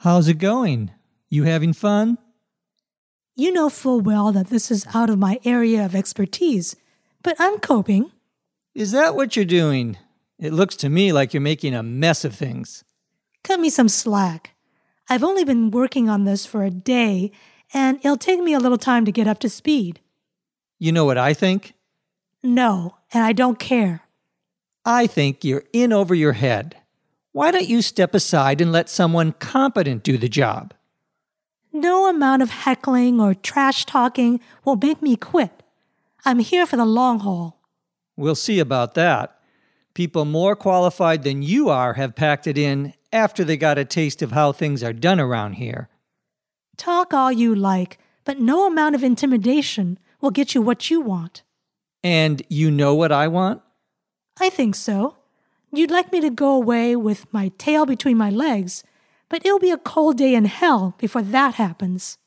How's it going? You having fun? You know full well that this is out of my area of expertise, but I'm coping. Is that what you're doing? It looks to me like you're making a mess of things. Cut me some slack. I've only been working on this for a day, and it'll take me a little time to get up to speed. You know what I think? No, and I don't care. I think you're in over your head. Why don't you step aside and let someone competent do the job? No amount of heckling or trash talking will make me quit. I'm here for the long haul. We'll see about that. People more qualified than you are have packed it in after they got a taste of how things are done around here. Talk all you like, but no amount of intimidation will get you what you want. And you know what I want? I think so. You'd like me to go away with my tail between my legs, but it'll be a cold day in hell before that happens.